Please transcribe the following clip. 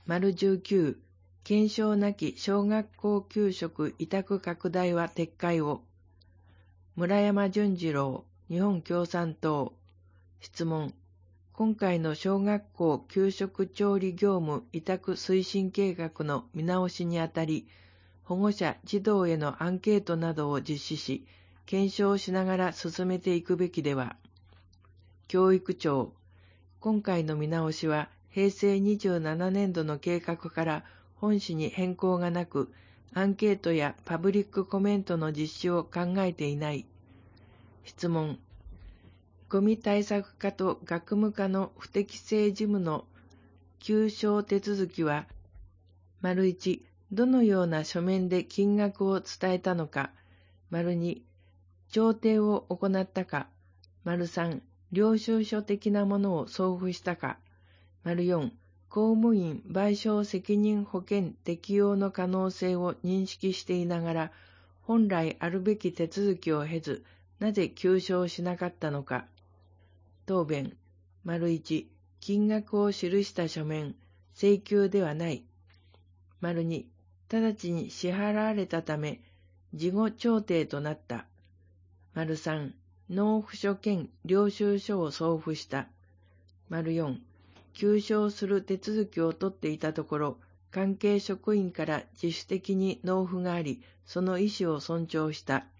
19、検証なき小学校給食委託拡大は撤回を。村山淳二郎、日本共産党。質問。今回の小学校給食調理業務委託推進計画の見直しにあたり、保護者、児童へのアンケートなどを実施し、検証しながら進めていくべきでは。教育庁。今回の見直しは、平成27年度の計画から本旨に変更がなく、アンケートやパブリックコメントの実施を考えていない。質問。ゴミ対策課と学務課の不適正事務の求償手続きは、1、どのような書面で金額を伝えたのか、2、調停を行ったか、3、領収書的なものを送付したか、4、公務員賠償責任保険適用の可能性を認識していながら、本来あるべき手続きを経ず、なぜ求償しなかったのか。答弁。1、金額を記した書面、請求ではない。2、直ちに支払われたため、事後調停となった。3、納付書兼領収書を送付した。4、求償する手続きを取っていたところ、関係職員から自主的に納付があり、その意思を尊重した。